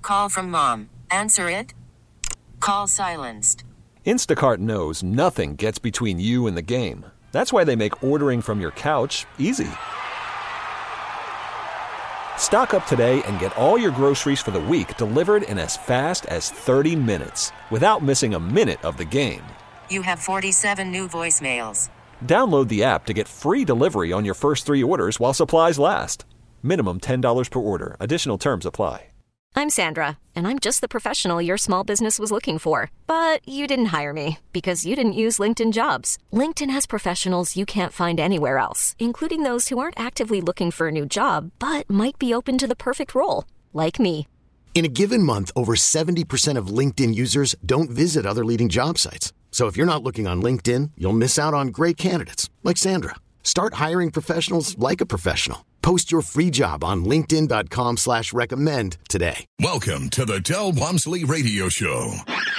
call from mom. Answer it. Call silenced. Instacart knows nothing gets between you and the game. That's why they make ordering from your couch easy. Stock up today and get all your groceries for the week delivered in as fast as 30 minutes without missing a minute of the game. You have 47 new voicemails. Download the app to get free delivery on your first 3 orders while supplies last. Minimum $10 per order. Additional terms apply. I'm Sandra, and I'm just the professional your small business was looking for. But you didn't hire me because you didn't use LinkedIn Jobs. LinkedIn has professionals you can't find anywhere else, including those who aren't actively looking for a new job, but might be open to the perfect role, like me. In a given month, over 70% of LinkedIn users don't visit other leading job sites. So if you're not looking on LinkedIn, you'll miss out on great candidates like Sandra. Start hiring professionals like a professional. Post your free job on linkedin.com/recommend today. Welcome to the Del Walmsley Radio Show.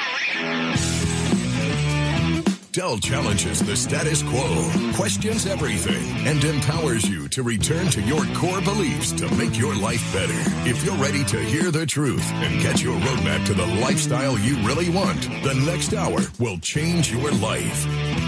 Del challenges the status quo, questions everything, and empowers you to return to your core beliefs to make your life better. If you're ready to hear the truth and get your roadmap to the lifestyle you really want, the next hour will change your life.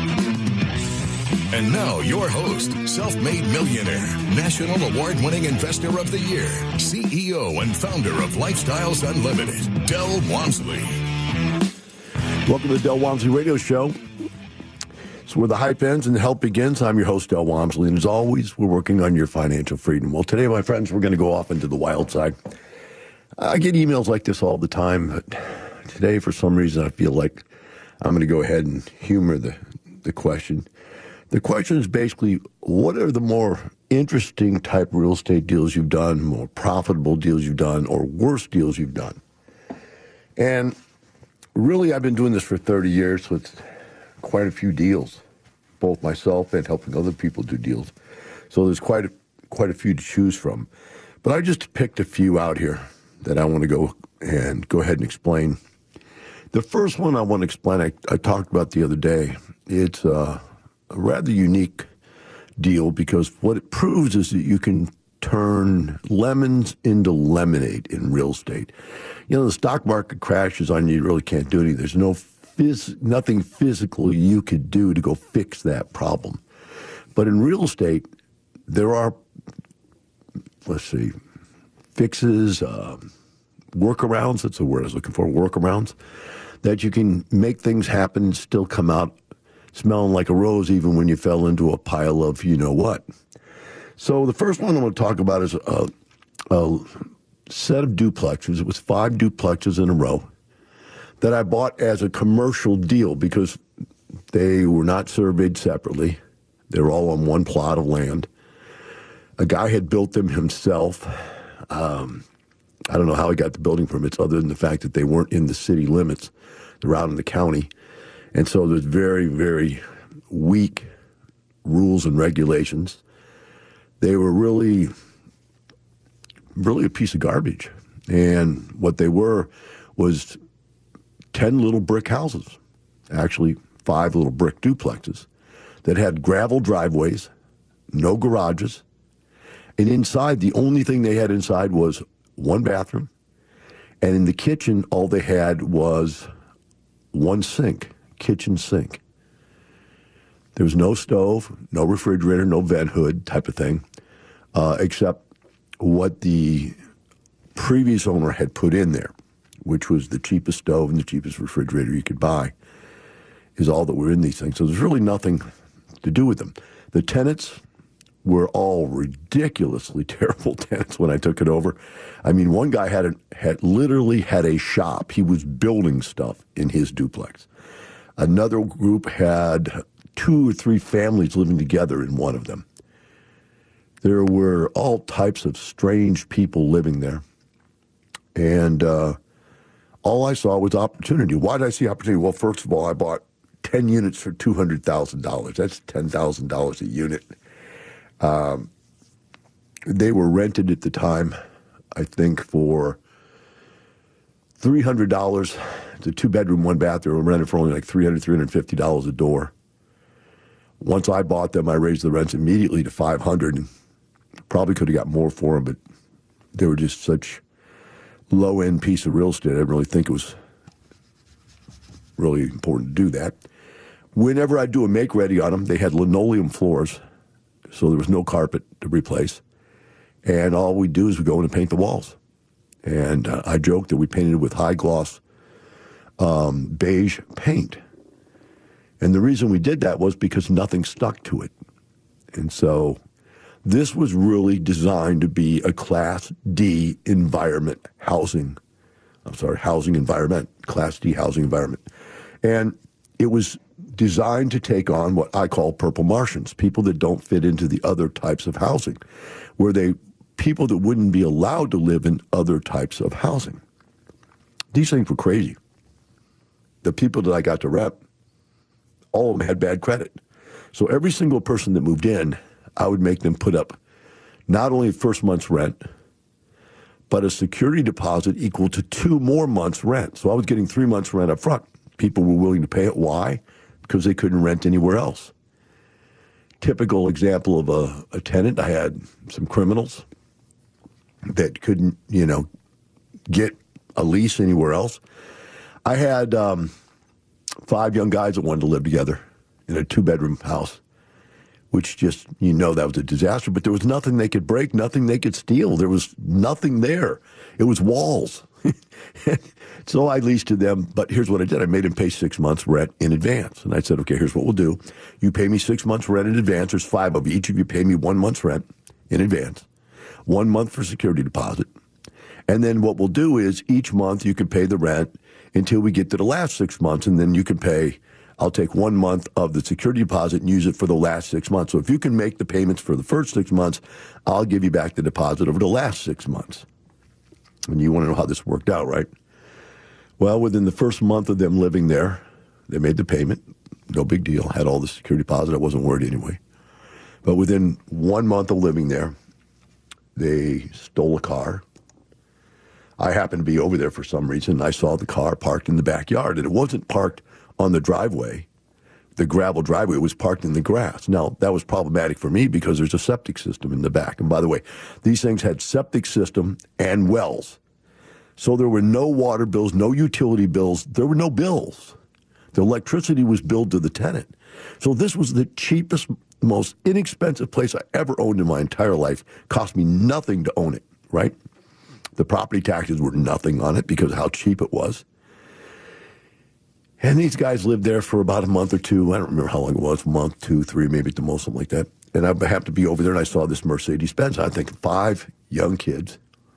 And now, your host, self-made millionaire, national award-winning investor of the year, CEO and founder of Lifestyles Unlimited, Del Walmsley. Welcome to the Del Walmsley Radio Show. It's where the hype ends and the help begins. I'm your host, Del Walmsley, and as always, we're working on your financial freedom. Well, today, my friends, we're going to go off into the wild side. I get emails like this all the time, but today, for some reason, I feel like I'm going to go ahead and humor the question. The question is basically, what are the more interesting type real estate deals you've done, more profitable deals you've done, or worse deals you've done? And really, I've been doing this for 30 years, so it's quite a few deals, both myself and helping other people do deals. So there's quite a few to choose from. But I just picked a few out here that I want to go ahead and explain. The first one I want to explain, I talked about the other day. It's a rather unique deal because what it proves is that you can turn lemons into lemonade in real estate. You know, the stock market crashes on you, you really can't do anything. There's nothing physical you could do to go fix that problem. But in real estate, there are, fixes, workarounds, that's the word I was looking for, workarounds, that you can make things happen and still come out smelling like a rose even when you fell into a pile of you-know-what. So the first one I'm going to talk about is a set of duplexes. It was 5 duplexes in a row that I bought as a commercial deal because they were not surveyed separately. They were all on one plot of land. A guy had built them himself. I don't know how he got the building permits other than the fact that they weren't in the city limits. They're out in the county. And so there's very, very weak rules and regulations. They were really a piece of garbage. And what they were was 10 little brick houses, actually 5 little brick duplexes that had gravel driveways, no garages. And inside, the only thing they had inside was one bathroom. And in the kitchen, all they had was one sink. Kitchen sink. There was no stove, no refrigerator, no vent hood type of thing, except what the previous owner had put in there, which was the cheapest stove and the cheapest refrigerator you could buy, is all that were in these things. So there's really nothing to do with them. The tenants were all ridiculously terrible tenants when I took it over. I mean, one guy had literally had a shop. He was building stuff in his duplex. Another group had 2 or 3 families living together in one of them. There were all types of strange people living there. And all I saw was opportunity. Why did I see opportunity? Well, first of all, I bought 10 units for $200,000. That's $10,000 a unit. They were rented at the time, I think, for $300. It's a 2-bedroom, 1-bath. Rented for only like $300, $350 a door. Once I bought them, I raised the rents immediately to $500. And probably could have got more for them, but they were just such low-end piece of real estate. I didn't really think it was really important to do that. Whenever I do a make-ready on them, they had linoleum floors, so there was no carpet to replace. And all we do is we go in and paint the walls. And I joked that we painted it with high-gloss beige paint. And the reason we did that was because nothing stuck to it. And so this was really designed to be a Class D environment housing environment, Class D housing environment. And it was designed to take on what I call purple Martians, people that don't fit into the other types of housing, people that wouldn't be allowed to live in other types of housing. These things were crazy. The people that I got to rep, all of them had bad credit. So every single person that moved in, I would make them put up not only first month's rent, but a security deposit equal to 2 more months' rent. So I was getting 3 months' rent up front. People were willing to pay it. Why? Because they couldn't rent anywhere else. Typical example of a tenant, I had some criminals that couldn't, get a lease anywhere else. I had 5 young guys that wanted to live together in a 2-bedroom house, which just, that was a disaster. But there was nothing they could break, nothing they could steal. There was nothing there. It was walls. So I leased to them, but here's what I did. I made them pay 6 months' rent in advance. And I said, okay, here's what we'll do. You pay me 6 months' rent in advance. There's 5 of you. Each of you pay me 1 month's rent in advance. 1 month for security deposit. And then what we'll do is each month you can pay the rent until we get to the last 6 months, and then you can pay. I'll take 1 month of the security deposit and use it for the last 6 months. So if you can make the payments for the first 6 months, I'll give you back the deposit over the last 6 months. And you want to know how this worked out, right? Well, within the first month of them living there, they made the payment. No big deal. Had all the security deposit. I wasn't worried anyway. But within 1 month of living there, they stole a car. I happened to be over there for some reason. I saw the car parked in the backyard, and it wasn't parked on the driveway, the gravel driveway. It was parked in the grass. Now, that was problematic for me because there's a septic system in the back. And by the way, these things had septic system and wells. So there were no water bills, no utility bills. There were no bills. The electricity was billed to the tenant. So this was the cheapest, most inexpensive place I ever owned in my entire life. Cost me nothing to own it, right? The property taxes were nothing on it because of how cheap it was. And these guys lived there for about a month or two. I don't remember how long it was, a month, 2, 3, maybe at the most, something like that. And I happened to be over there, and I saw this Mercedes-Benz. I think 5 young kids,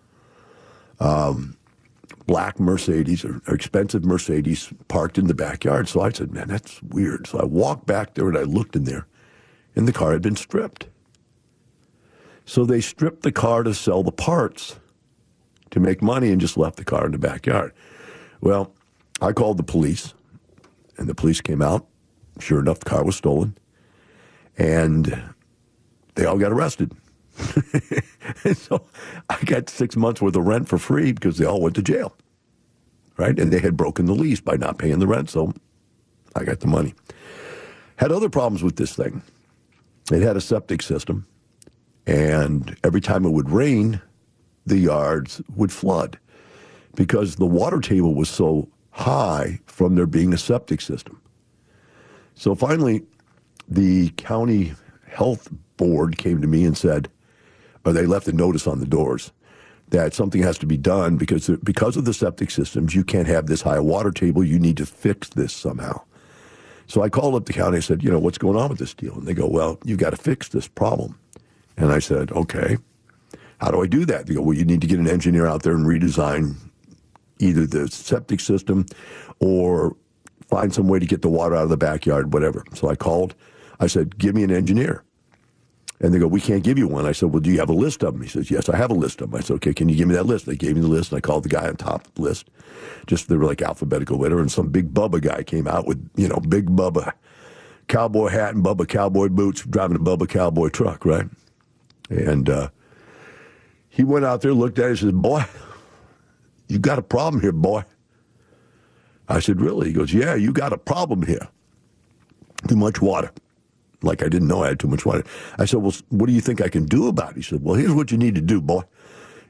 black Mercedes, or expensive Mercedes, parked in the backyard. So I said, man, that's weird. So I walked back there, and I looked in there, and the car had been stripped. So they stripped the car to sell the parts to make money and just left the car in the backyard. Well, I called the police. And the police came out. Sure enough, the car was stolen. And they all got arrested. And so I got 6 months worth of rent for free because they all went to jail. Right? And they had broken the lease by not paying the rent. So I got the money. Had other problems with this thing. It had a septic system. And every time it would rain, the yards would flood because the water table was so high from there being a septic system. So finally, the county health board came to me and said, or they left a notice on the doors, that something has to be done because of the septic systems, you can't have this high water table. You need to fix this somehow. So I called up the county and said, what's going on with this deal? And they go, well, you've got to fix this problem. And I said, okay, how do I do that? They go, well, you need to get an engineer out there and redesign either the septic system or find some way to get the water out of the backyard, whatever. So I called. I said, give me an engineer. And they go, we can't give you one. I said, well, do you have a list of them? He says, yes, I have a list of them. I said, okay, can you give me that list? They gave me the list, and I called the guy on top of the list. Just, they were like alphabetical letter, and some big Bubba guy came out with, big Bubba cowboy hat and Bubba cowboy boots, driving a Bubba cowboy truck, right? And he went out there, looked at it, and said, boy, you got a problem here, boy. I said, really? He goes, yeah, you got a problem here. Too much water. Like I didn't know I had too much water. I said, well, what do you think I can do about it? He said, well, here's what you need to do, boy.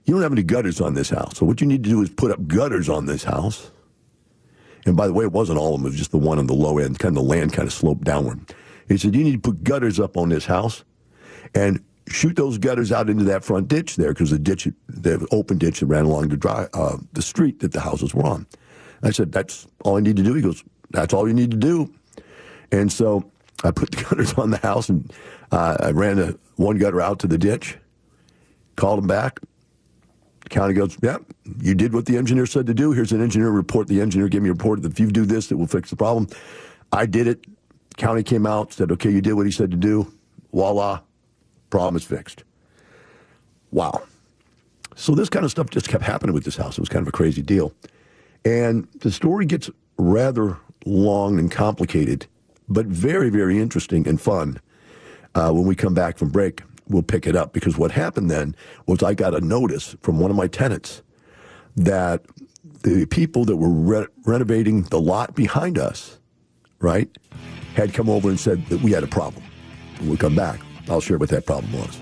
you don't have any gutters on this house. So what you need to do is put up gutters on this house. And by the way, it wasn't all of them. It was just the one on the low end. Kind of the land kind of sloped downward. He said, you need to put gutters up on this house and shoot those gutters out into that front ditch there, because the open ditch that ran along the street that the houses were on. I said, that's all I need to do. He goes, that's all you need to do. And so I put the gutters on the house, and I ran one gutter out to the ditch, called him back. The county goes, yeah, you did what the engineer said to do. Here's an engineer report. The engineer gave me a report that if you do this, it will fix the problem. I did it. County came out, said, okay, you did what he said to do. Voila, problem is fixed. Wow. So this kind of stuff just kept happening with this house. It was kind of a crazy deal. And the story gets rather long and complicated, but very, very interesting and fun. When we come back from break, we'll pick it up, because what happened then was I got a notice from one of my tenants that the people that were renovating the lot behind us, right, had come over and said that we had a problem. When we come back, I'll share what that problem was.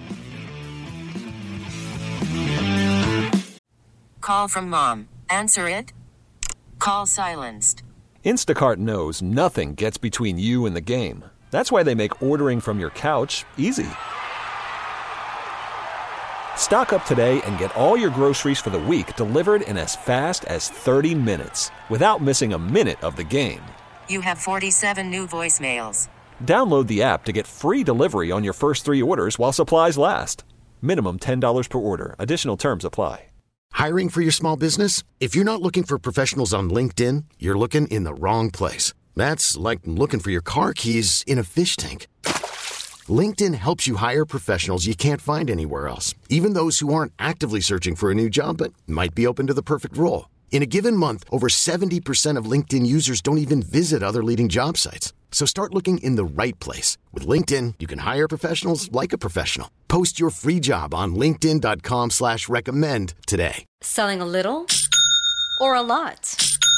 Call from mom. Answer it. Call silenced. Instacart knows nothing gets between you and the game. That's why they make ordering from your couch easy. Stock up today and get all your groceries for the week delivered in as fast as 30 minutes without missing a minute of the game. You have 47 new voicemails. Download the app to get free delivery on your first 3 orders while supplies last. Minimum $10 per order. Additional terms apply. Hiring for your small business? If you're not looking for professionals on LinkedIn, you're looking in the wrong place. That's like looking for your car keys in a fish tank. LinkedIn helps you hire professionals you can't find anywhere else, even those who aren't actively searching for a new job but might be open to the perfect role. In a given month, over 70% of LinkedIn users don't even visit other leading job sites. So start looking in the right place. With LinkedIn, you can hire professionals like a professional. Post your free job on linkedin.com/recommend today. Selling a little or a lot?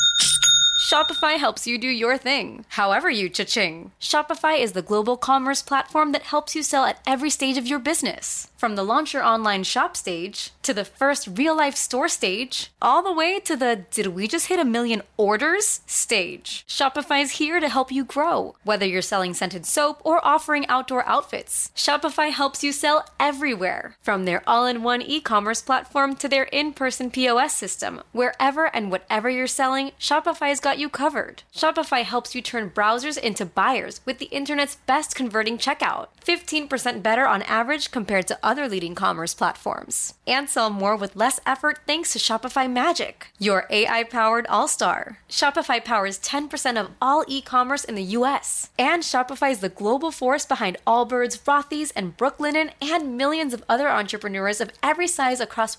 Shopify helps you do your thing, however you cha-ching. Shopify is the global commerce platform that helps you sell at every stage of your business. From the launch your online shop stage, to the first real-life store stage, all the way to the did we just hit 1 million orders stage. Shopify's here to help you grow. Whether you're selling scented soap or offering outdoor outfits, Shopify helps you sell everywhere. From their all-in-one e-commerce platform to their in-person POS system, wherever and whatever you're selling, Shopify's got you covered. Shopify helps you turn browsers into buyers with the internet's best converting checkout. 15% better on average compared to other leading commerce platforms. And sell more with less effort thanks to Shopify Magic, your AI-powered all-star. Shopify powers 10% of all e-commerce in the US. And Shopify is the global force behind Allbirds, Rothy's, and Brooklinen, and millions of other entrepreneurs of every size across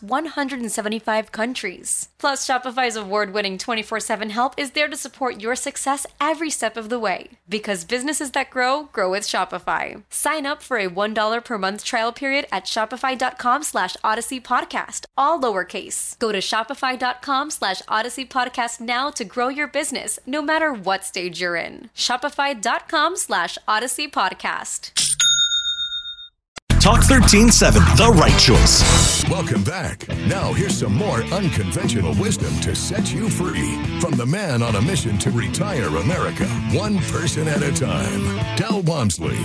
175 countries. Plus, Shopify's award-winning 24/7 help is there to support your success every step of the way. Because businesses that grow, grow with Shopify. Sign up for a $1 per month trial period at shopify.com/Odyssey Podcast, all lowercase. Go to shopify.com/Odyssey Podcast now to grow your business, no matter what stage you're in. Shopify.com/Odyssey Podcast. Talk 1370, the right choice. Welcome back. Now here's some more unconventional wisdom to set you free from the man on a mission to retire America, one person at a time, Del Walmsley.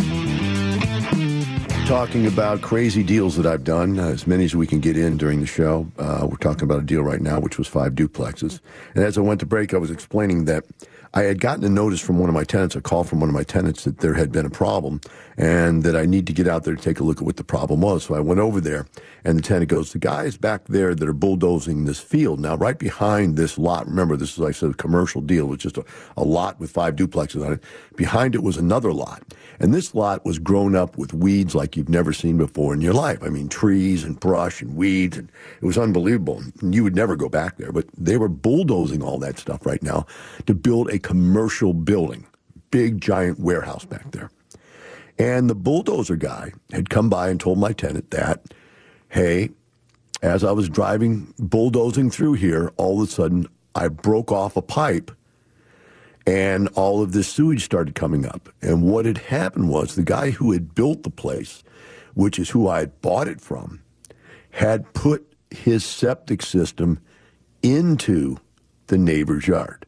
Talking about crazy deals that I've done, as many as we can get in during the show. We're talking about a deal right now, which was 5 duplexes. And as I went to break, I was explaining that I had gotten a notice from one of my tenants, a call from one of my tenants that there had been a problem and that I need to get out there to take a look at what the problem was. So I went over there and the tenant goes, the guys back there that are bulldozing this field. Now, right behind this lot, remember, this is, like I said, a commercial deal. It was just a lot with 5 duplexes on it. Behind it was another lot. And this lot was grown up with weeds like you've never seen before in your life. I mean, trees and brush and weeds. And it was unbelievable. And you would never go back there. But they were bulldozing all that stuff right now to build a commercial building, big, giant warehouse back there. And the bulldozer guy had come by and told my tenant that, hey, as I was driving, bulldozing through here, all of a sudden I broke off a pipe and all of this sewage started coming up. And what had happened was the guy who had built the place, which is who I had bought it from, had put his septic system into the neighbor's yard.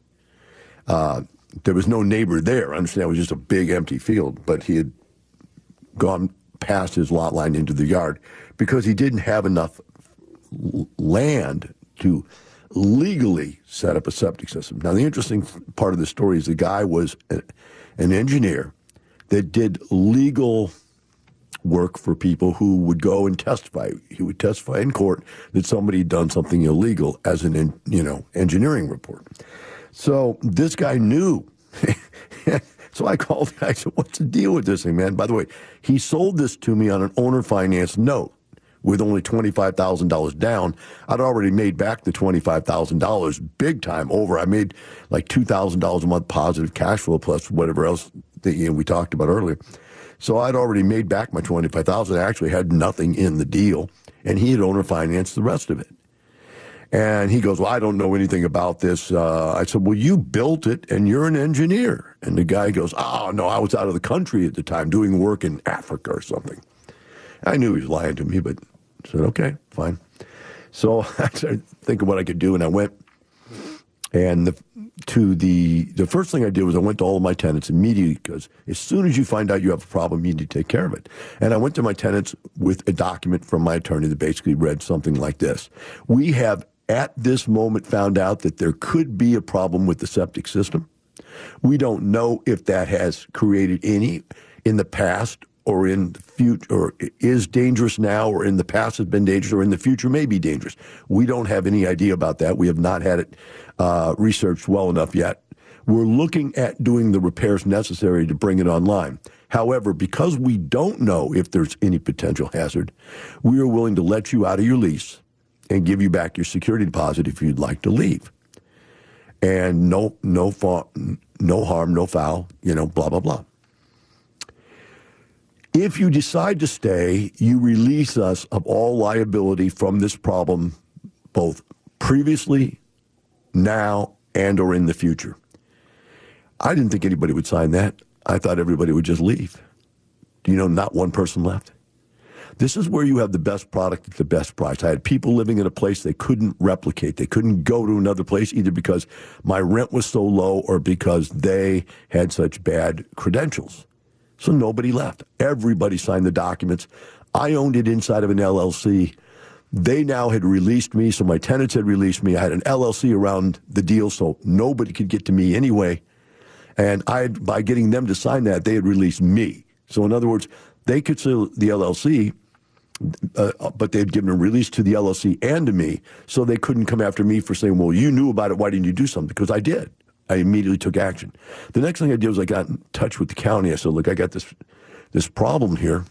There was no neighbor there. I understand it was just a big empty field, but he had gone past his lot line into the yard because he didn't have enough land to legally set up a septic system. Now, the interesting part of the story is the guy was an engineer that did legal work for people who would go and testify. He would testify in court that somebody had done something illegal as an engineering report. So this guy knew. So I called the guy. I said, "What's the deal with this thing, man?" By the way, he sold this to me on an owner finance note with only $25,000 down. I'd already made back the $25,000 big time over. I made like $2,000 a month positive cash flow plus whatever else that we talked about earlier. So I'd already made back my $25,000. I actually had nothing in the deal, and he had owner financed the rest of it. And he goes, "Well, I don't know anything about this." I said, "Well, you built it, and you're an engineer." And the guy goes, "Oh, no, I was out of the country at the time doing work in Africa or something." I knew he was lying to me, but I said, "Okay, fine." So I started thinking what I could do, and I went. And the first thing I did was I went to all of my tenants immediately, because as soon as you find out you have a problem, you need to take care of it. And I went to my tenants with a document from my attorney that basically read something like this: "We have at this moment found out that there could be a problem with the septic system. We don't know if that has created any in the past or in the future, or is dangerous now, or in the past has been dangerous, or in the future may be dangerous. We don't have any idea about that. We have not had it researched well enough yet. We're looking at doing the repairs necessary to bring it online. However, because we don't know if there's any potential hazard, we are willing to let you out of your lease and give you back your security deposit if you'd like to leave. And no harm, no foul, blah, blah, blah. If you decide to stay, you release us of all liability from this problem, both previously, now, and or in the future." I didn't think anybody would sign that. I thought everybody would just leave. Do you know not one person left? This is where you have the best product at the best price. I had people living in a place they couldn't replicate. They couldn't go to another place either because my rent was so low or because they had such bad credentials. So nobody left. Everybody signed the documents. I owned it inside of an LLC. They now had released me, so my tenants had released me. I had an LLC around the deal, so nobody could get to me anyway. And by getting them to sign that, they had released me. So in other words, they could sue the LLC, but they had given a release to the LLC and to me, so they couldn't come after me for saying, "Well, you knew about it, why didn't you do something?" Because I did. I immediately took action. The next thing I did was I got in touch with the county. I said, "Look, I got this problem here.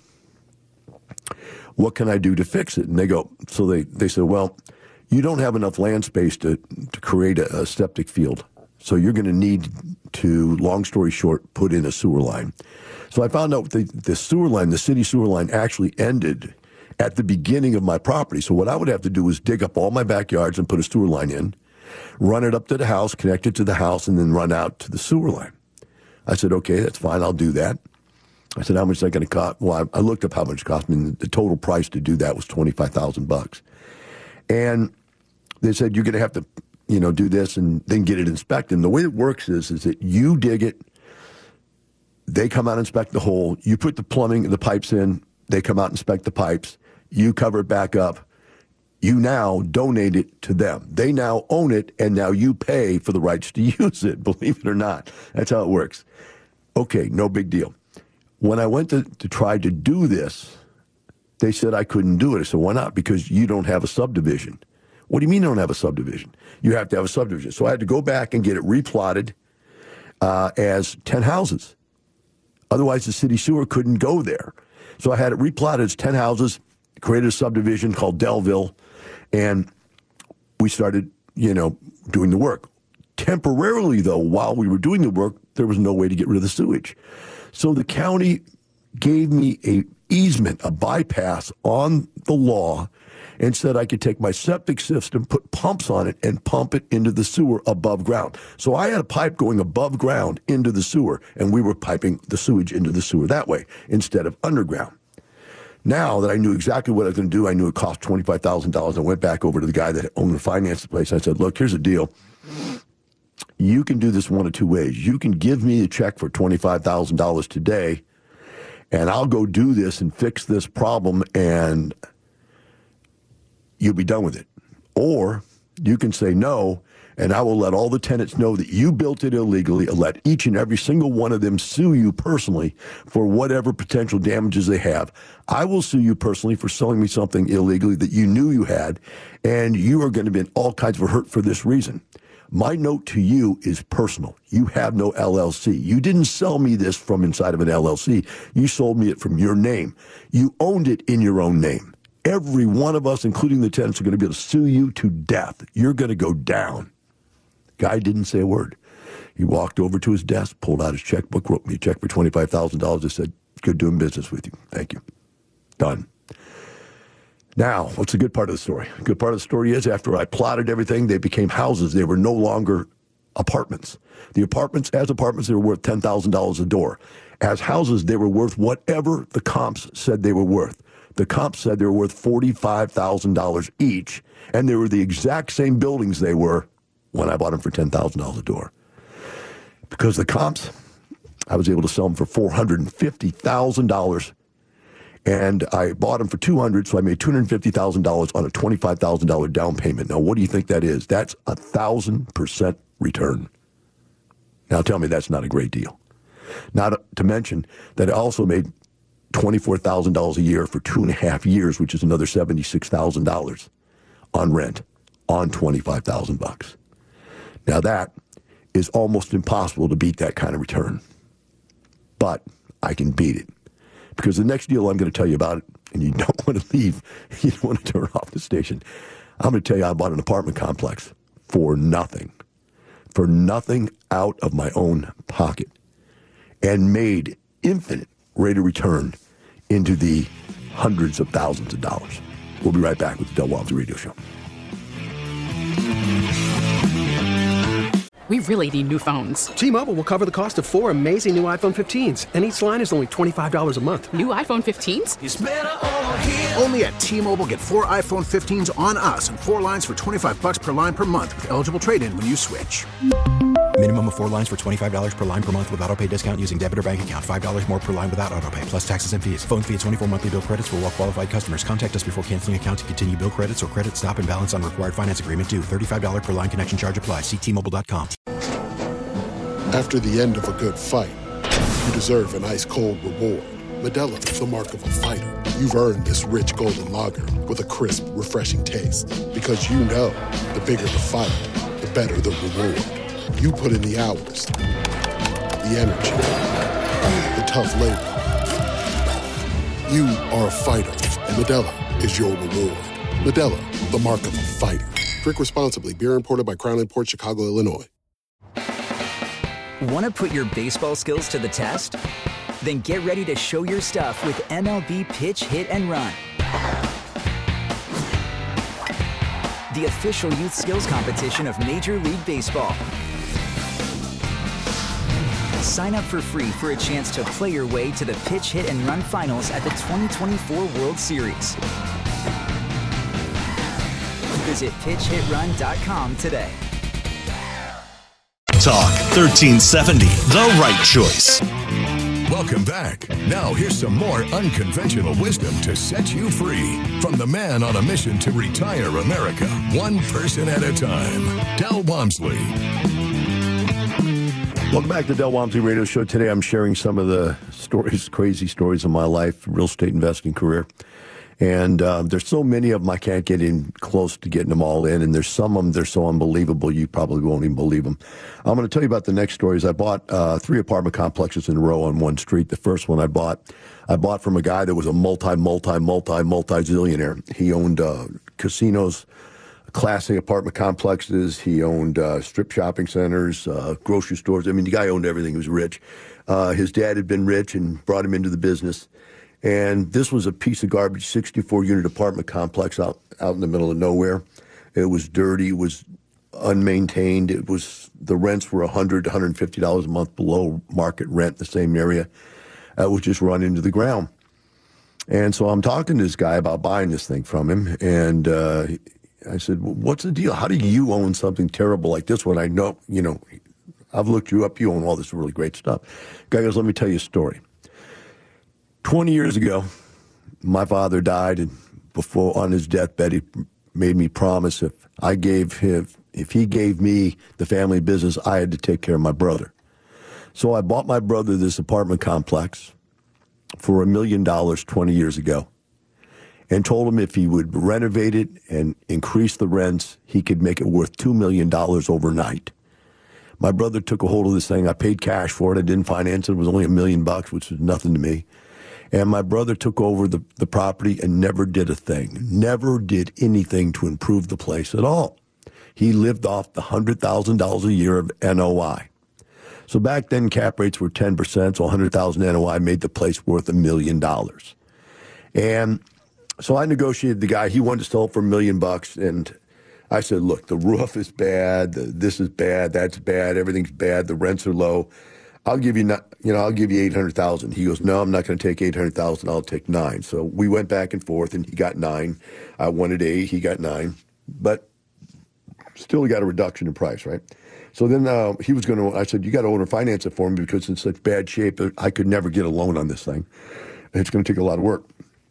What can I do to fix it?" And they said, "Well, you don't have enough land space to create a septic field. So you're going to need to, long story short, put in a sewer line." So I found out the sewer line, the city sewer line, actually ended at the beginning of my property. So what I would have to do was dig up all my backyards and put a sewer line in, run it up to the house, connect it to the house, and then run out to the sewer line. I said, "Okay, that's fine. I'll do that." I said, "How much is that going to cost?" Well, I looked up how much it cost me, and the total price to do that was $25,000. And they said, "You're going to have to, do this and then get it inspected." And the way it works is that you dig it, they come out and inspect the hole, you put the plumbing, the pipes in, they come out and inspect the pipes, you cover it back up, you now donate it to them. They now own it, and now you pay for the rights to use it, believe it or not. That's how it works. Okay, no big deal. When I went to try to do this, they said I couldn't do it. I said, "Why not?" "Because you don't have a subdivision." "What do you mean I don't have a subdivision?" "You have to have a subdivision." So I had to go back and get it replotted as 10 houses. Otherwise, the city sewer couldn't go there. So I had it replotted as 10 houses, created a subdivision called Delville, and we started, doing the work. Temporarily, though, while we were doing the work, there was no way to get rid of the sewage. So the county gave me a easement, a bypass on the law, and said I could take my septic system, put pumps on it, and pump it into the sewer above ground. So I had a pipe going above ground into the sewer, and we were piping the sewage into the sewer that way instead of underground. Now that I knew exactly what I was going to do, I knew it cost $25,000. I went back over to the guy that owned the finance place. I said, look, here's the deal. You can do this one of two ways. You can give me a check for $25,000 today, and I'll go do this and fix this problem, and you'll be done with it. Or you can say no, and I will let all the tenants know that you built it illegally. I'll let each and every single one of them sue you personally for whatever potential damages they have. I will sue you personally for selling me something illegally that you knew you had, and you are going to be in all kinds of hurt for this reason. My note to you is personal. You have no LLC. You didn't sell me this from inside of an LLC. You sold me it from your name. You owned it in your own name. Every one of us, including the tenants, are going to be able to sue you to death. You're going to go down. Guy didn't say a word. He walked over to his desk, pulled out his checkbook, wrote me a check for $25,000. I said, good doing business with you. Thank you. Done. Now, what's the good part of the story? The good part of the story is after I plotted everything, they became houses. They were no longer apartments. The apartments, as apartments, they were worth $10,000 a door. As houses, they were worth whatever the comps said they were worth. The comps said they were worth $45,000 each, and they were the exact same buildings they were when I bought them for $10,000 a door. Because the comps, I was able to sell them for $450,000, and I bought them for $200,000, so I made $250,000 on a $25,000 down payment. Now, what do you think that is? That's 1,000% return. Now, tell me that's not a great deal. Not to mention that I also made $24,000 a year for 2.5 years, which is another $76,000 on rent on $25,000. Now that is almost impossible to beat that kind of return. But I can beat it. Because the next deal I'm going to tell you about, and you don't want to leave, you don't want to turn off the station. I'm going to tell you I bought an apartment complex for nothing. For nothing out of my own pocket. And made infinite rate of return into the hundreds of thousands of dollars. We'll be right back with the Del Walmsley Radio Show. We really need new phones. T-Mobile will cover the cost of 4 amazing new iPhone 15s, and each line is only $25 a month. New iPhone 15s? It's better over here. Only at T-Mobile, get 4 iPhone 15s on us and 4 lines for $25 per line per month with eligible trade-in when you switch. Minimum of 4 lines for $25 per line per month with autopay discount using debit or bank account. $5 more per line without autopay, plus taxes and fees. Phone fee at 24 monthly bill credits for well-qualified customers. Contact us before canceling account to continue bill credits or credit stop and balance on required finance agreement due. $35 per line connection charge applies. See T-Mobile.com. After the end of a good fight, you deserve an ice-cold reward. Modelo, the mark of a fighter. You've earned this rich golden lager with a crisp, refreshing taste. Because you know, the bigger the fight, the better the reward. You put in the hours, the energy, the tough labor. You are a fighter, and Modelo is your reward. Modelo, the mark of a fighter. Drink responsibly. Beer imported by Crown Imports, Chicago, Illinois. Want to put your baseball skills to the test? Then get ready to show your stuff with MLB Pitch, Hit, and Run. The official youth skills competition of Major League Baseball. Sign up for free for a chance to play your way to the Pitch, Hit, and Run finals at the 2024 World Series. Visit pitchhitrun.com today. Talk 1370, the right choice. Welcome back. Now here's some more unconventional wisdom to set you free from the man on a mission to retire America, one person at a time, Del Walmsley. Welcome back to the Del Walmsley Radio Show. Today I'm sharing some of the stories, crazy stories of my life, real estate investing career. And there's so many of them I can't get in close to getting them all in. And there's some of them, they're so unbelievable you probably won't even believe them. I'm going to tell you about the next stories. I bought 3 apartment complexes in a row on one street. The first one I bought from a guy that was a multi-zillionaire. He owned casinos, Class A apartment complexes. He owned strip shopping centers, grocery stores. I mean, the guy owned everything. He was rich. His dad had been rich and brought him into the business. And this was a piece of garbage, 64-unit apartment complex out in the middle of nowhere. It was dirty. It was unmaintained. The rents were $100 to $150 a month below market rent in the same area. It was just run into the ground. And so I'm talking to this guy about buying this thing from him, and I said, well, what's the deal? How do you own something terrible like this when I know, I've looked you up, you own all this really great stuff. Guy goes, let me tell you a story. 20 years ago, my father died, and before on his deathbed, he made me promise if he gave me the family business, I had to take care of my brother. So I bought my brother this apartment complex for $1 million 20 years ago, and told him if he would renovate it and increase the rents, he could make it worth $2 million overnight. My brother took a hold of this thing. I paid cash for it. I didn't finance it. It was only $1 million, which was nothing to me. And my brother took over the property and never did a thing, never did anything to improve the place at all. He lived off the $100,000 a year of NOI. So back then, cap rates were 10%, so $100,000 NOI made the place worth $1 million. And so I negotiated the guy. He wanted to sell it for $1 million, and I said, look, the roof is bad, this is bad, that's bad, everything's bad, the rents are low. I'll give you $800,000. He goes, no, I'm not going to take $800,000. I'll take $9 million. So we went back and forth, and he got $9 million. I wanted $8 million. He got $9 million, but still got a reduction in price, right? So then he was going to. I said, you got to owner finance it for me because it's in such bad shape that I could never get a loan on this thing. It's going to take a lot of work.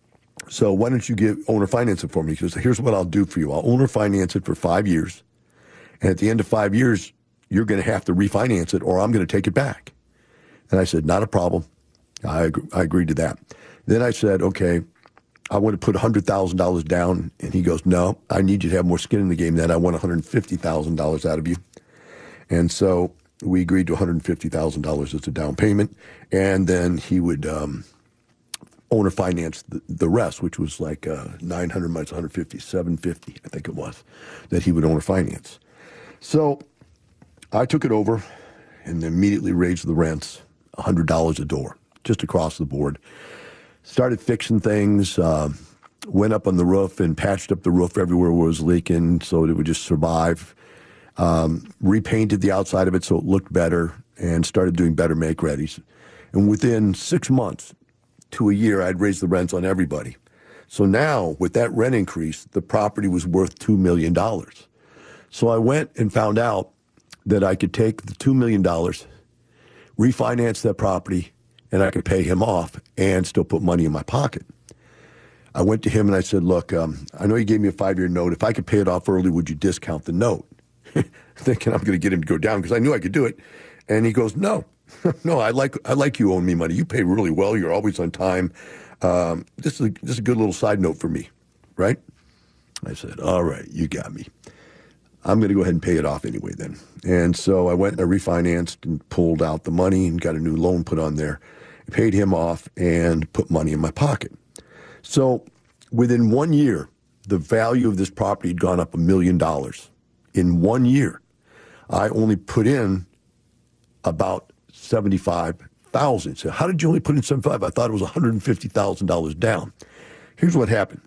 So why don't you get owner finance it for me? He goes, here's what I'll do for you. I'll owner finance it for 5 years, and at the end of 5 years, you're going to have to refinance it, or I'm going to take it back. And I said, not a problem. I agreed to that. Then I said, okay, I want to put $100,000 down. And he goes, no, I need you to have more skin in the game than that. I want $150,000 out of you. And so we agreed to $150,000 as a down payment. And then he would owner finance the rest, which was like 900 minus 150, 750, I think it was, that he would owner finance. So I took it over and immediately raised the rents $100 a door, just across the board. Started fixing things, went up on the roof and patched up the roof everywhere where it was leaking so it would just survive. Repainted the outside of it so it looked better and started doing better make-readies. And within 6 months to a year, I'd raised the rents on everybody. So now, with that rent increase, the property was worth $2 million. So I went and found out that I could take the $2 million, refinance that property, and I could pay him off and still put money in my pocket. I went to him and I said, look, I know you gave me a 5-year note. If I could pay it off early, would you discount the note? Thinking I'm going to get him to go down because I knew I could do it. And he goes, no, no, I like you owe me money. You pay really well. You're always on time. This is a good little side note for me, right? I said, all right, you got me. I'm going to go ahead and pay it off anyway then. And so I went and I refinanced and pulled out the money and got a new loan put on there, paid him off, and put money in my pocket. So within 1 year, the value of this property had gone up $1 million. In 1 year, I only put in about $75,000. So how did you only put in $75,000? I thought it was $150,000 down. Here's what happened.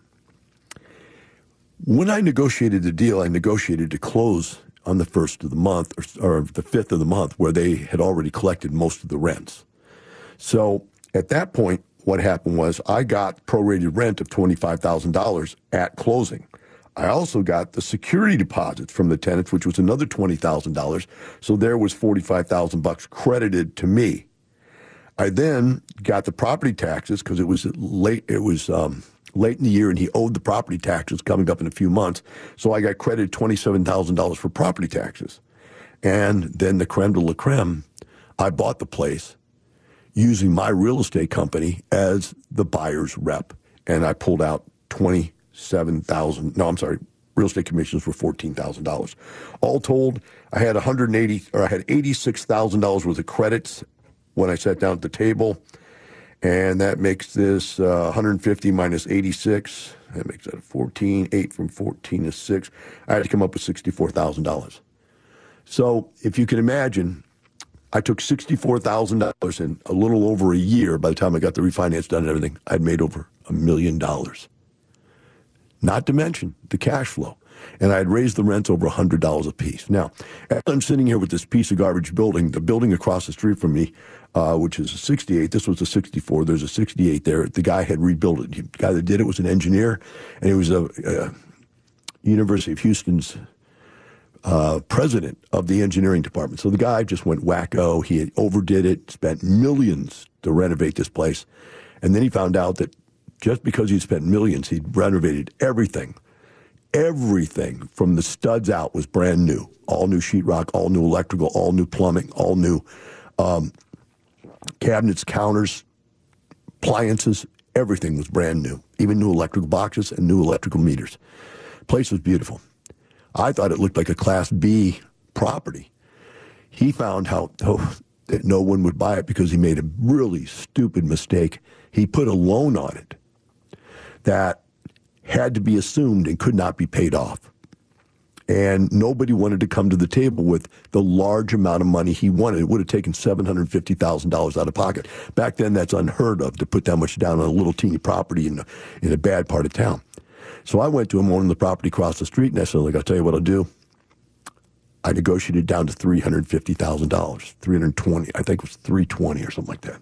When I negotiated the deal, I negotiated to close on the 1st of the month or the 5th of the month where they had already collected most of the rents. So at that point, what happened was I got prorated rent of $25,000 at closing. I also got the security deposits from the tenants, which was another $20,000. So there was $45,000 credited to me. I then got the property taxes because it was late. It was late in the year, and he owed the property taxes coming up in a few months. So I got credited $27,000 for property taxes. And then the creme de la creme, I bought the place using my real estate company as the buyer's rep. And I pulled out real estate commissions were $14,000. All told, I had $86,000 worth of credits when I sat down at the table. And that makes this 150 minus 86. That makes that a 14. 8 from 14 is 6. I had to come up with $64,000. So if you can imagine, I took $64,000 in a little over a year. By the time I got the refinance done and everything, I'd made over $1 million. Not to mention the cash flow. And I had raised the rents over $100 a piece. Now, as I'm sitting here with this piece of garbage building, the building across the street from me, which is a 68. This was a 64. There's a 68 there. The guy had rebuilt it. The guy that did it was an engineer, and he was a University of Houston's president of the engineering department. So the guy just went wacko. He had overdid it, spent millions to renovate this place. And then he found out that just because he spent millions, he'd renovated everything. Everything from the studs out was brand new. All new sheetrock, all new electrical, all new plumbing, all new cabinets, counters, appliances. Everything was brand new. Even new electrical boxes and new electrical meters. The place was beautiful. I thought it looked like a Class B property. He found out that no one would buy it because he made a really stupid mistake. He put a loan on it that had to be assumed and could not be paid off. And nobody wanted to come to the table with the large amount of money he wanted. It would have taken $750,000 out of pocket. Back then, that's unheard of, to put that much down on a little teeny property in a bad part of town. So I went to him owning the property across the street, and I said, look, I'll tell you what I'll do. I negotiated down to $350,000, 320, I think it was 320 or something like that.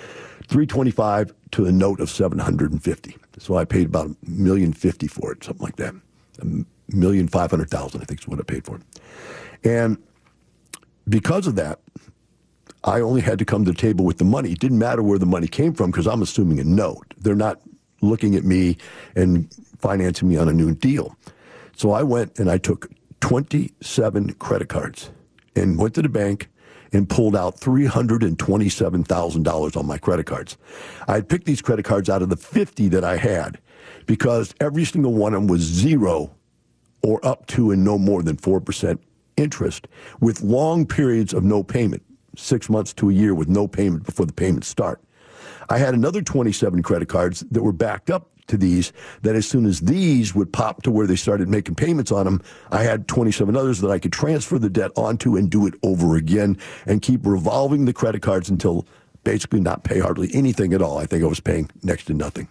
325 to a note of 750. So I paid about $1,050,000 for it, something like that. $1,500,000, I think is what I paid for it. And because of that, I only had to come to the table with the money. It didn't matter where the money came from because I'm assuming a note. They're not looking at me and financing me on a new deal. So I went and I took 27 credit cards and went to the bank and pulled out $327,000 on my credit cards. I had picked these credit cards out of the 50 that I had because every single one of them was zero or up to and no more than 4% interest with long periods of no payment, 6 months to a year with no payment before the payments start. I had another 27 credit cards that were backed up to these, that as soon as these would pop to where they started making payments on them, I had 27 others that I could transfer the debt onto and do it over again and keep revolving the credit cards until basically not pay hardly anything at all. I think I was paying next to nothing.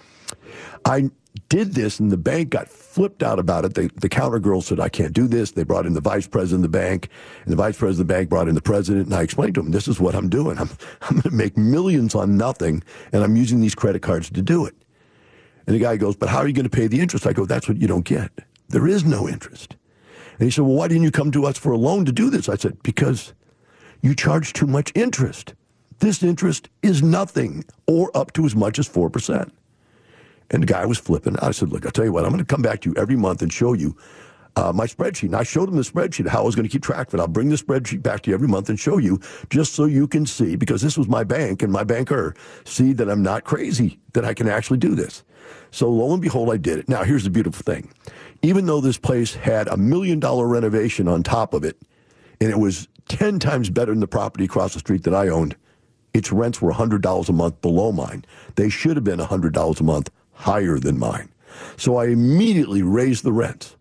I did this, and the bank got flipped out about it. The counter girl said, I can't do this. They brought in the vice president of the bank, and the vice president of the bank brought in the president, and I explained to him, this is what I'm doing. I'm going to make millions on nothing, and I'm using these credit cards to do it. And the guy goes, but how are you going to pay the interest? I go, that's what you don't get. There is no interest. And he said, well, why didn't you come to us for a loan to do this? I said, because you charge too much interest. This interest is nothing or up to as much as 4%. And the guy was flipping. I said, look, I'll tell you what, I'm going to come back to you every month and show you my spreadsheet. And I showed him the spreadsheet, how I was going to keep track of it. I'll bring the spreadsheet back to you every month and show you, just so you can see, because this was my bank and my banker, see that I'm not crazy, that I can actually do this. So lo and behold, I did it. Now, here's the beautiful thing. Even though this place had $1 million renovation on top of it, and it was 10 times better than the property across the street that I owned, its rents were $100 a month below mine. They should have been $100 a month higher than mine. So I immediately raised the rents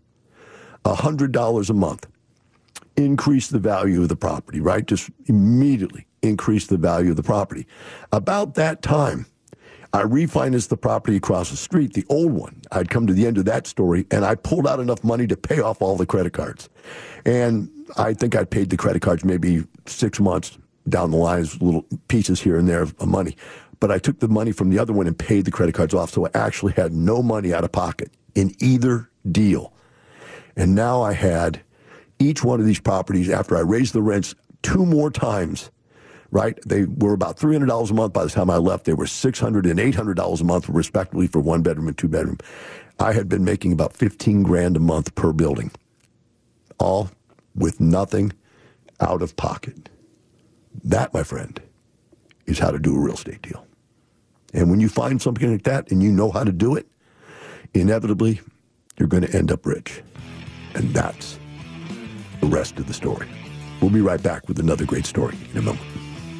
$100 a month, increased the value of the property, right? Just immediately increased the value of the property. About that time, I refinanced the property across the street, the old one. I'd come to the end of that story, and I pulled out enough money to pay off all the credit cards. And I think I paid the credit cards maybe 6 months down the line, little pieces here and there of money. But I took the money from the other one and paid the credit cards off, so I actually had no money out of pocket in either deal. And now I had each one of these properties, after I raised the rents 2 more times, right? They were about $300 a month by the time I left. They were $600 and $800 a month, respectively, for 1 bedroom and 2 bedroom. I had been making about $15,000 a month per building, all with nothing out of pocket. That, my friend, is how to do a real estate deal. And when you find something like that and you know how to do it, inevitably, you're going to end up rich. And that's the rest of the story. We'll be right back with another great story in a moment.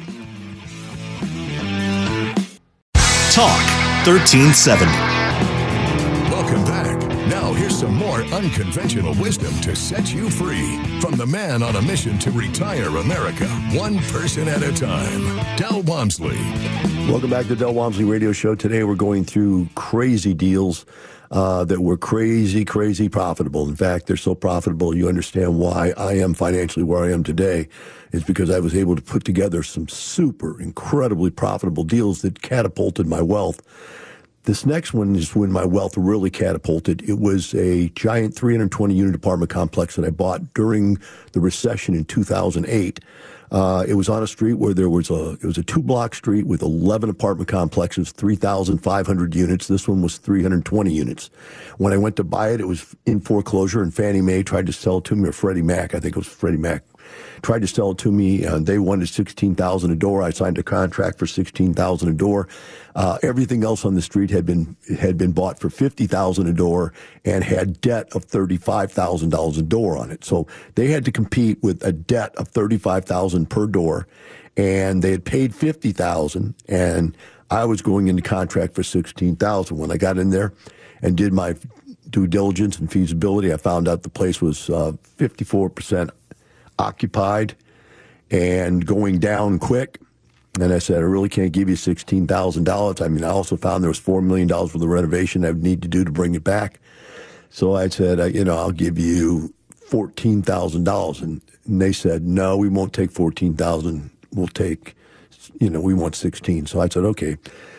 Talk 1370. Welcome back. Now here's some more unconventional wisdom to set you free from the man on a mission to retire America, one person at a time, Del Walmsley. Welcome back to the Del Walmsley Radio Show. Today we're going through crazy deals that were crazy, crazy profitable. In fact, they're so profitable, you understand why I am financially where I am today, is because I was able to put together some super incredibly profitable deals that catapulted my wealth. This next one is when my wealth really catapulted. It was a giant 320-unit apartment complex that I bought during the recession in 2008. It was on a street where it was a 2-block street with 11 apartment complexes, 3,500 units. This one was 320 units. When I went to buy it, it was in foreclosure, and Fannie Mae tried to sell it to me, or Freddie Mac, I think it was Freddie Mac, tried to sell it to me. They wanted $16,000 a door. I signed a contract for $16,000 a door. Everything else on the street had been bought for $50,000 a door and had debt of $35,000 a door on it. So they had to compete with a debt of $35,000 per door, and they had paid $50,000, and I was going into contract for $16,000. When I got in there and did my due diligence and feasibility, I found out the place was 54% occupied and going down quick. And I said, I really can't give you $16,000. I mean, I also found there was $4 million worth of renovation I would need to do to bring it back. So I said, I'll give you $14,000. And they said, no, we won't take $14,000. We'll take, we want 16. So I said, okay,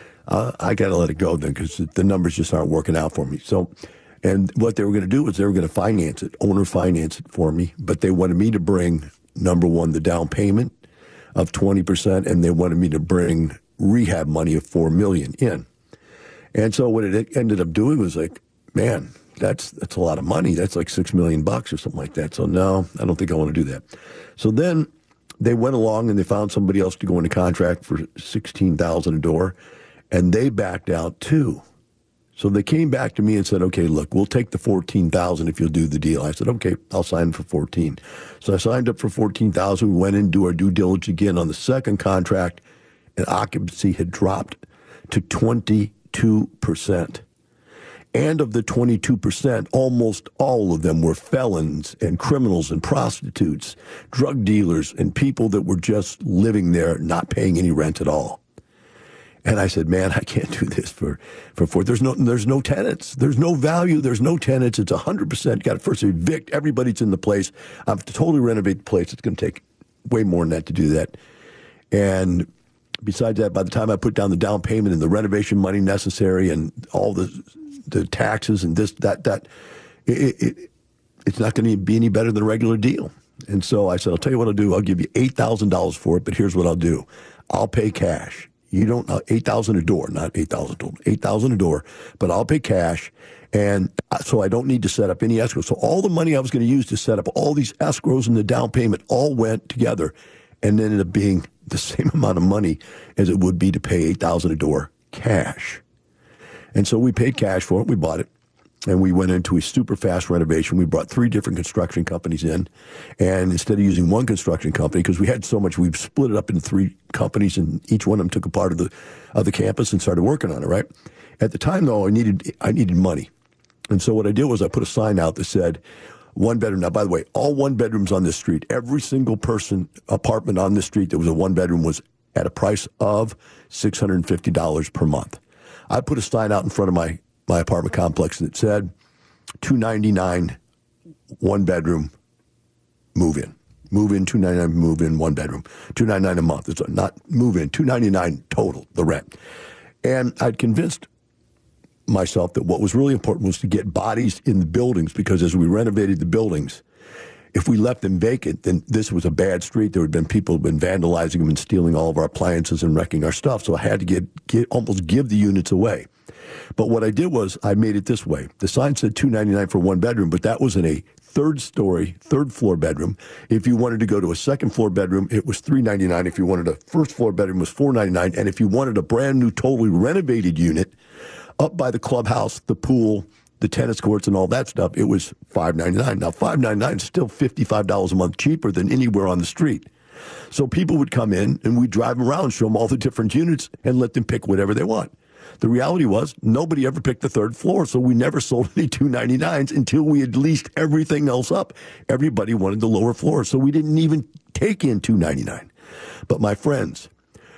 I got to let it go then, because the numbers just aren't working out for me. So, and what they were going to do was they were going to finance it, owner finance it for me. But they wanted me to bring, number one, the down payment of 20%, and they wanted me to bring rehab money of $4 million in. And so what it ended up doing was like, man, that's a lot of money. That's like $6 million or something like that. So no, I don't think I want to do that. So then they went along and they found somebody else to go into contract for $16,000 a door, and they backed out too. So they came back to me and said, okay, look, we'll take the $14,000 if you'll do the deal. I said, okay, I'll sign for $14,000. So I signed up for $14,000. We went in to do our due diligence again on the second contract, and occupancy had dropped to 22%. And of the 22%, almost all of them were felons and criminals and prostitutes, drug dealers, and people that were just living there, not paying any rent at all. And I said, man, I can't do this for there's no tenants. There's no value. There's no tenants. It's 100%. Got to first evict everybody that's in the place. I have to totally renovate the place. It's going to take way more than that to do that. And besides that, by the time I put down the down payment and the renovation money necessary and all the taxes and this, that, it's not going to be any better than a regular deal. And so I said, I'll tell you what I'll do. I'll give you $8,000 for it, but here's what I'll do. I'll pay cash. You don't $8,000 a door, not $8,000 total, $8,000 a door, but I'll pay cash, and so I don't need to set up any escrow. So all the money I was going to use to set up all these escrows and the down payment all went together, and ended up being the same amount of money as it would be to pay $8,000 a door cash. And so we paid cash for it. We bought it. And we went into a super fast renovation. We brought 3 different construction companies in. And instead of using one construction company, because we had so much, we split it up into 3 companies, and each one of them took a part of the campus and started working on it, right? At the time, though, I needed money. And so what I did was I put a sign out that said, 1 bedroom. Now, by the way, all 1 bedrooms on this street, every single apartment on this street that was a 1 bedroom was at a price of $650 per month. I put a sign out in front of my apartment complex that said $299 1 bedroom move in, $299 move in 1 bedroom, $299 a month. It's not move in, $299 total, the rent. And I'd convinced myself that what was really important was to get bodies in the buildings, because as we renovated the buildings, if we left them vacant, then this was a bad street. There had been people who had been vandalizing them and stealing all of our appliances and wrecking our stuff. So I had to almost give the units away. But what I did was I made it this way. The sign said $299 for 1 bedroom, but that was in a third floor bedroom. If you wanted to go to a second floor bedroom, it was $399. If you wanted a first floor bedroom, it was $499. And if you wanted a brand new, totally renovated unit up by the clubhouse, the pool, the tennis courts and all that stuff, it was $599. Now, $599 is still $55 a month cheaper than anywhere on the street. So people would come in and we'd drive them around, show them all the different units, and let them pick whatever they want. The reality was nobody ever picked the third floor, so we never sold any $299s until we had leased everything else up. Everybody wanted the lower floor, so we didn't even take in $299. But my friends,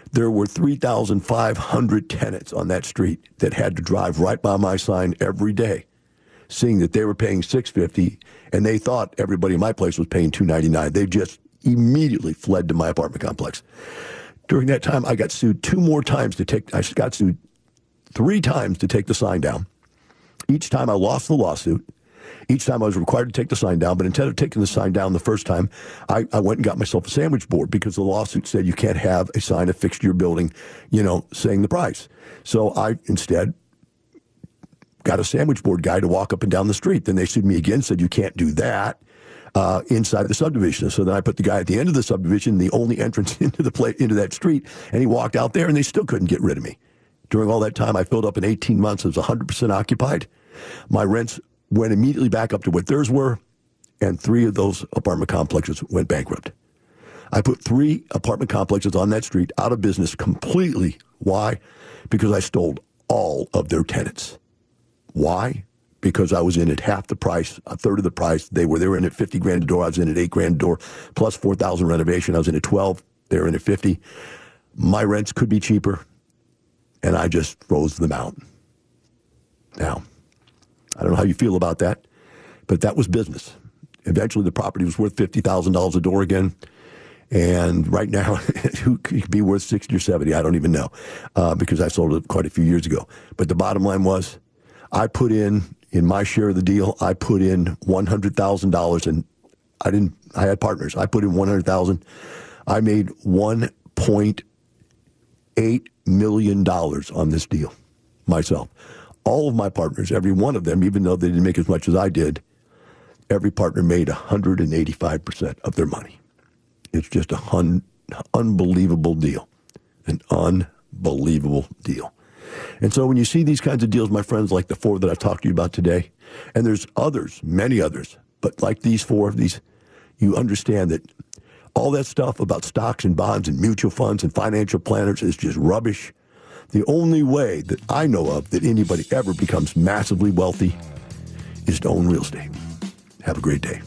There were 3,500 tenants on that street that had to drive right by my sign every day, seeing that they were paying $650, and they thought everybody in my place was paying $299. They just immediately fled to my apartment complex. During that time, I got sued 2 more times I got sued 3 times to take the sign down. Each time I lost the lawsuit. Each time I was required to take the sign down, but instead of taking the sign down the first time, I went and got myself a sandwich board because the lawsuit said you can't have a sign affixed to your building, saying the price. So I instead got a sandwich board guy to walk up and down the street. Then they sued me again, said you can't do that inside the subdivision. So then I put the guy at the end of the subdivision, the only entrance into that street, and he walked out there, and they still couldn't get rid of me. During all that time, I filled up in 18 months. It was 100% occupied. My rents went immediately back up to what theirs were, and 3 of those apartment complexes went bankrupt. I put 3 apartment complexes on that street out of business completely. Why? Because I stole all of their tenants. Why? Because I was in at half the price, a third of the price. They were in at $50,000 a door. I was in at $8,000 a door, plus $4,000 renovation. I was in at $12,000. They were in at $50,000. My rents could be cheaper, and I just froze them out. Now, I don't know how you feel about that, but that was business. Eventually, the property was worth $50,000 a door again, and right now, it could be worth $60,000 or $70,000. I don't even know, because I sold it quite a few years ago. But the bottom line was, I put in my share of the deal, I put in $100,000, and I had partners. I put in $100,000. I made $1.8 million on this deal myself. All of my partners, every one of them, even though they didn't make as much as I did, every partner made 185% of their money. It's just an unbelievable deal. An unbelievable deal. And so when you see these kinds of deals, my friends, like the 4 that I've talked to you about today, and there's others, many others, but like these 4 of these, you understand that all that stuff about stocks and bonds and mutual funds and financial planners is just rubbish. The only way that I know of that anybody ever becomes massively wealthy is to own real estate. Have a great day.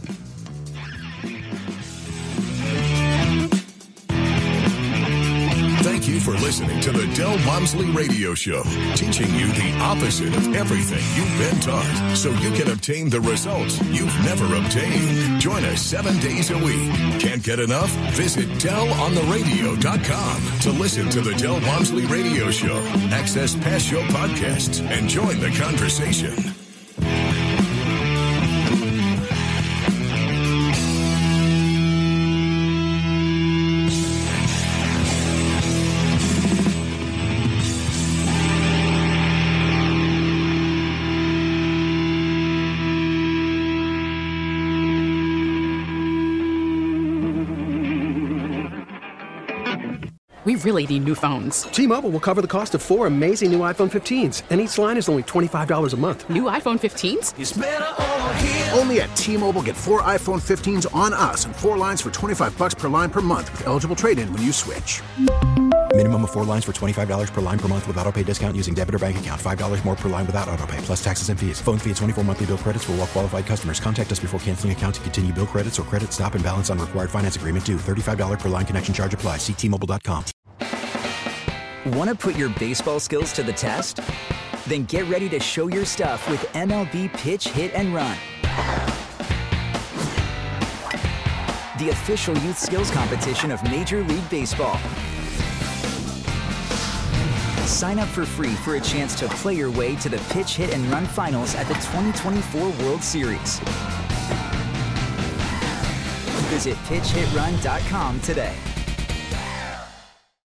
Thank you for listening to the Del Walmsley Radio Show, teaching you the opposite of everything you've been taught so you can obtain the results you've never obtained. Join us 7 days a week. Can't get enough? Visit DelOnTheRadio.com to listen to the Del Walmsley Radio Show, access past show podcasts, and join the conversation. We really need new phones. T-Mobile will cover the cost of 4 amazing new iPhone 15s, and each line is only $25 a month. New iPhone 15s? It's better over here. Only at T-Mobile, get 4 iPhone 15s on us and 4 lines for $25 per line per month with eligible trade-in when you switch. Minimum of 4 lines for $25 per line per month with autopay discount using debit or bank account. $5 more per line without autopay, plus taxes and fees. Phone fee at 24 monthly bill credits for well-qualified customers. Contact us before canceling account to continue bill credits or credit stop and balance on required finance agreement due. $35 per line connection charge applies. See T-Mobile.com. Want to put your baseball skills to the test? Then get ready to show your stuff with MLB Pitch Hit and Run, the official youth skills competition of Major League Baseball. Sign up for free for a chance to play your way to the Pitch Hit and Run finals at the 2024 World Series. Visit PitchHitRun.com today.